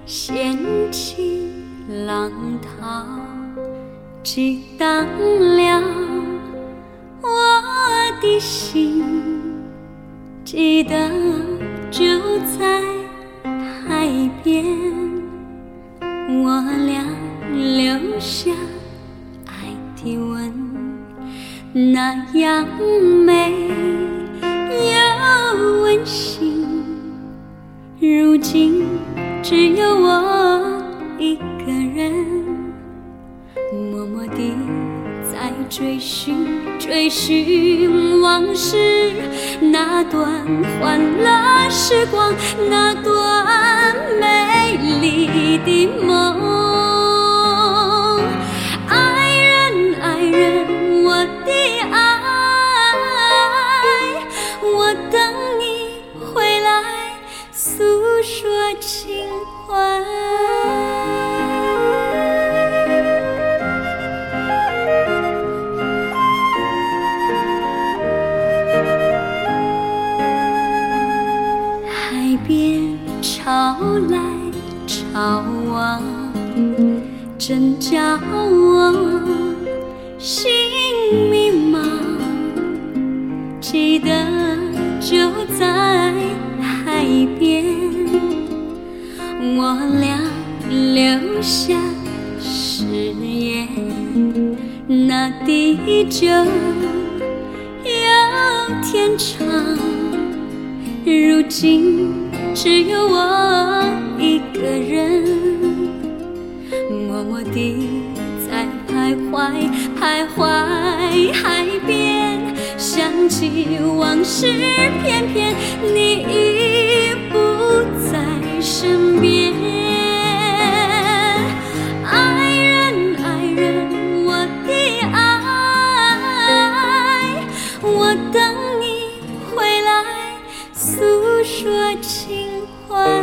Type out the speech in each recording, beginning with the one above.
掀起浪涛，激荡了我的心。记得就在海边，我俩留下爱的吻，那样美又温馨。如今只有我一个人，默默地在追寻往事，那段欢乐时光，那段美丽的梦。爱人，我的爱，我等你回来诉说情怀。海边潮来潮往，真叫我心迷茫。记得就在海边，我俩留下誓言，那地久又天长。如今只有我一个人，默默地在徘徊海边，想起往事，偏偏你已不在身边。爱人，我的爱，我等你回来诉说情怀。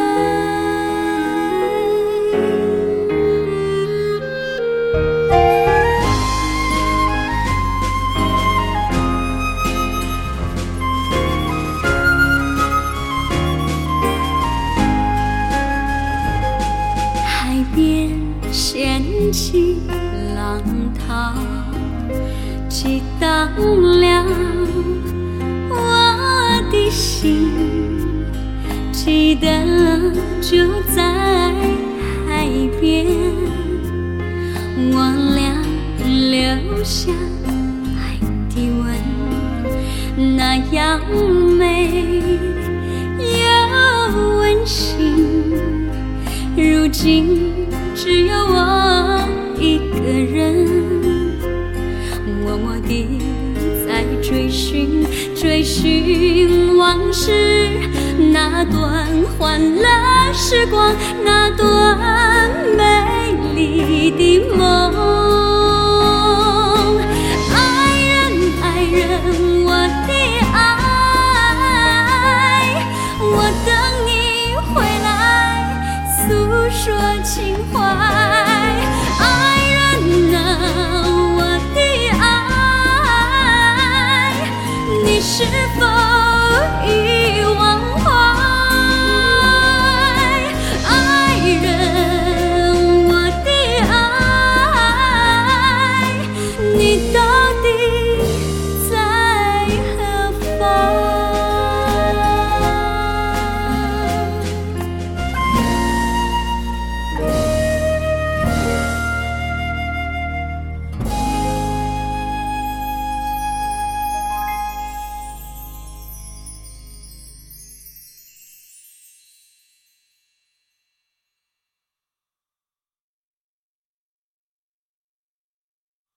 海边掀起浪涛，激荡了我的心。记得就在海边，我俩留下爱的吻，那样美又温馨。如今只有我一个人，默默地在追寻往事，那段欢乐时光，那段美丽的梦。爱人，我的爱，我等你回来诉说情怀。